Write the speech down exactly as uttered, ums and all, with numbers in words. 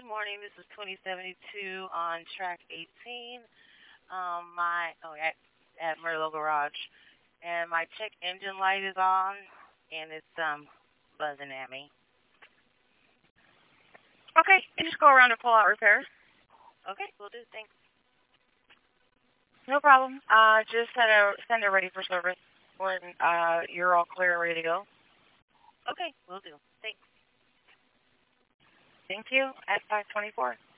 Good morning. This is twenty seventy-two on track eighteen. Um, my oh at at Merlot Garage, and my check engine light is on, and it's um buzzing at me. Okay, you just go around and pull out repairs. Okay, we'll do. Thanks. No problem. Uh, just send it send it ready for service when uh you're all clear, ready to go. Okay, we'll do. Thanks. Thank you. At five twenty-four.